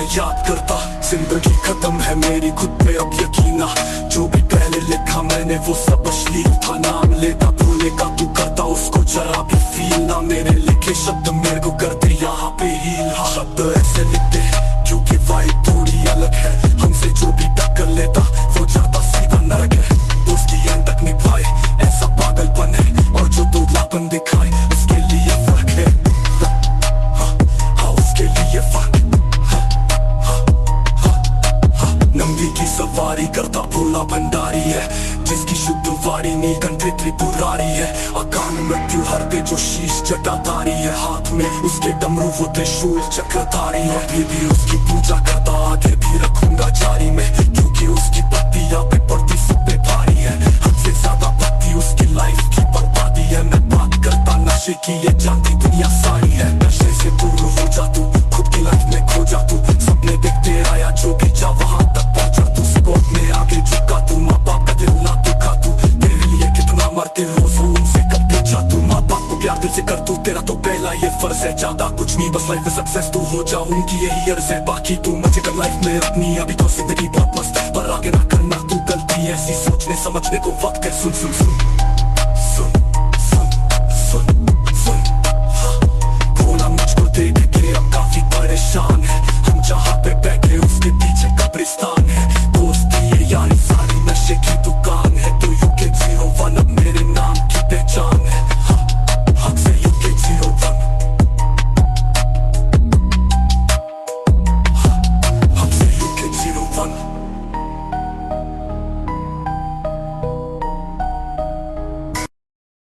याद करता। जिंदगी खत्म है मेरी खुद पे अब यकीना, जो भी पहले लिखा मैंने वो सब अश्लील था। नाम लेता भूले का तू करता उसको जरा भी फील ना, मेरे लिखे शब्द मेरे को करते यहाँ पे हील। शब्द ऐसे लिखते क्योंकि वाइब थोड़ी अलग है, हमसे जो भी टक्कर लेता वो जाता सीधा नरक है। उसकी एंड तक निभाए ऐसा पागलपन है, और जो दुबलापन दिखाए उसके लिए फर्क है। हाँ उसके लिए फर्क। नंदी की सवारी करता भोला भंडारी है, जिसकी शुद्ध वारी नीलकंठ त्रिपुरारी है। अकान मृत्यु हरते जो शीश जटाधारी है, हाथ में उसके डमरू वो त्रिशूल चक्रधारी है। अभी भी उसकी पूजा करता आगे भी रखूंगा जारी में, क्योंकि उसकी भक्ति यहाँ पे पड़ती सब पे भारी है। हद से ज्यादा भक्ति उसकी लाइफ की बर्बादी है। मैं बात करता नशे की, ये जानती दुनिया सारी है। नशे से दूर हो जा तू, खुद की लाइफ में खो जा तू। सपने देखते आया जो भी जा वहां तक पहुंचा तू। स्पोर्ट में आगे झुका तू, माँ बाप का दिल ना दुखा तू। तेरे लिए कितना मरते रोज उनसे कब पूछा तू। माँ बाप को प्यार दिल से कर तू, तेरा तो पहला ये फर्ज है। ज्यादा कुछ नहीं बस लाइफ में सक्सेस तू हो जा, उनकी यही अर्ज है। बाकी तू मजे कर लाइफ में अपनी, अभी तो जिंदगी बहुत मस्त है। पर आगे ना करना तू गलती ऐसी, सोचने समझने को वक्त है। सुन सुन सुन